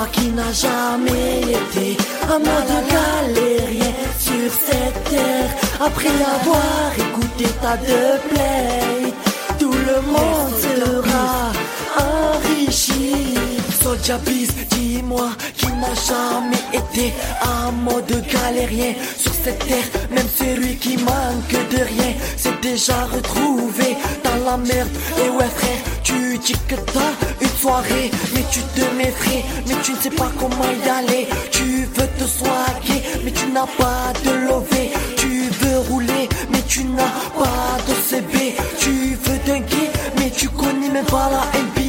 Dis-moi qui n'a jamais été un mode galérien sur cette terre. Après avoir écouté ta deux play, tout le monde sera enrichi. Soulja Biz, dis-moi qui n'a jamais été un mode galérien sur cette terre. Même celui qui manque de rien s'est déjà retrouvé dans la merde. Et ouais frère, tu dis que t'as une soirée, mais tu te méfrais, mais tu ne sais pas comment y aller. Tu veux te soigner, mais tu n'as pas de lové. Tu veux rouler, mais tu n'as pas de CB. Tu veux dinguer, mais tu connais même pas la NBA.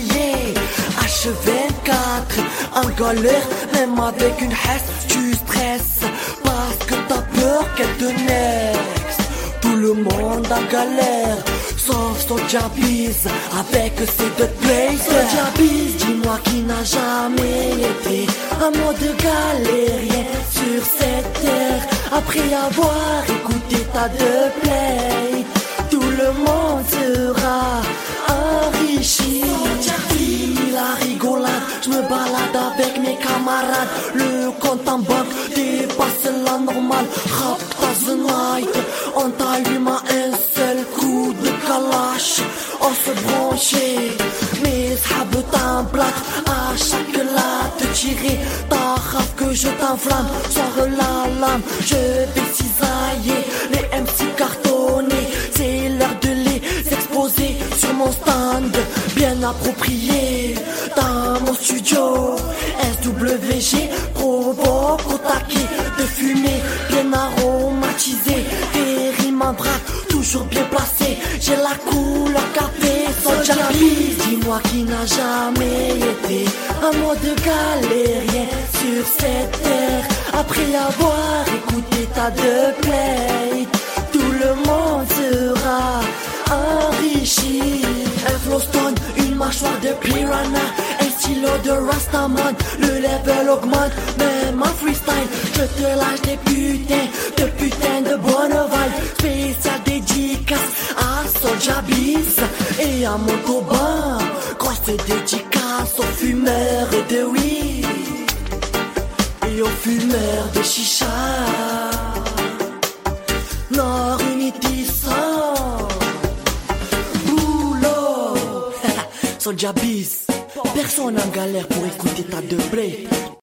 H24, en galère, même avec une hesse, tu stresses parce que t'as peur qu'elle te nexe. Tout le monde en galère, sauf Soulja Biz avec ses deux plays. Soulja Biz, dis-moi qui n'a jamais été un mode galérien sur cette terre. Après avoir écouté ta deux plays, tout le monde sera enrichi. Fini la rigolade, je me balade avec mes camarades. Le compte en banque dépasse la normale. Rap as the night, on t'allume à un seul coup de calache. On se branchait, mes sables t'emplâtrent. À chaque latte tirée, ta rap que je t'enflamme. Sors la lame, je vais cisailler les MC cartonnés. C'est l'heure de les exposer sur mon stand bien approprié. Dans mon studio SWG, provoque au taquet de fumée bien aromatisée. Des rimes en vrac, toujours bien placées. J'ai la couleur café, Soulja Biz. Dis-moi qui n'a jamais été un mode galérien sur cette terre. Après avoir écouté ta deux play, tout le monde sera enrichi. Un flowstone, une mâchoire de piranha, un stylo de Rastaman. Le level augmente, même en freestyle. Je te lâche des putains de bonne vibe. Spécial dédicace à Soulja Biz et à Motoban. Grosse dédicace aux fumeurs de weed et aux fumeurs de chicha. Nord Unity Sound. Boulot. Soulja Biz, personne en galère pour écouter ta deux play.